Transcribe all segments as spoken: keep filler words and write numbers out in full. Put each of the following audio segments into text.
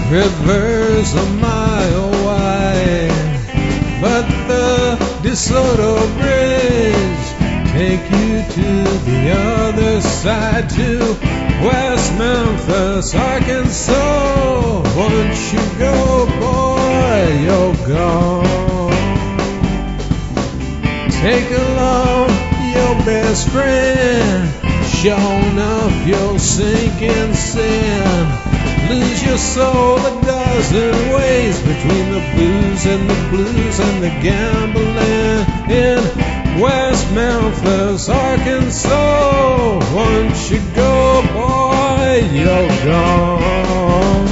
Rivers a mile wide, but the DeSoto Bridge take you to the other side, to West Memphis, Arkansas. Once you go, boy, you're gone. Take along your best friend, sure enough you'll sink in sin. Lose your soul a dozen ways between the booze and the blues and the gambling in West Memphis, Arkansas. Once you go, boy, you're gone.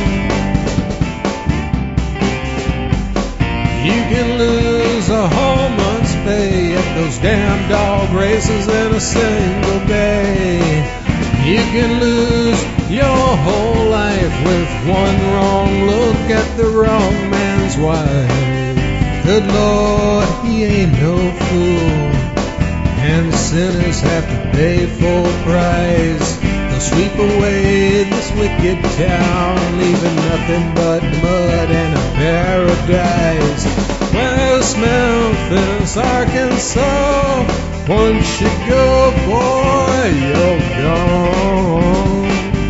You can lose a whole month's pay at those damn dog races in a single day. You can lose your whole life with one wrong look at the wrong man's wife. Good Lord, he ain't no fool, and sinners have to pay full price. They'll sweep away this wicked town, leaving nothing but mud and a paradise. West Memphis, Arkansas. Once you go, boy, you're gone.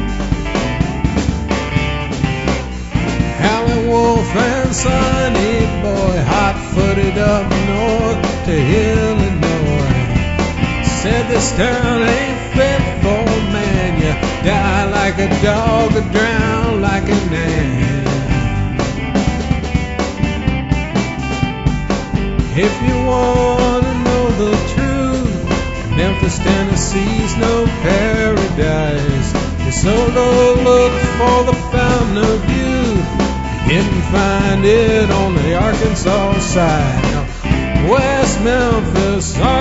Howlin' Wolf and Sonny Boy, hot-footed up north to Illinois, said this town ain't fit for a man. You die like a dog or drown like a man. If you wanna know the truth, Memphis, Tennessee's no paradise. DeSoto looked for the fountain of youth, you didn't find it on the Arkansas side. No. West Memphis,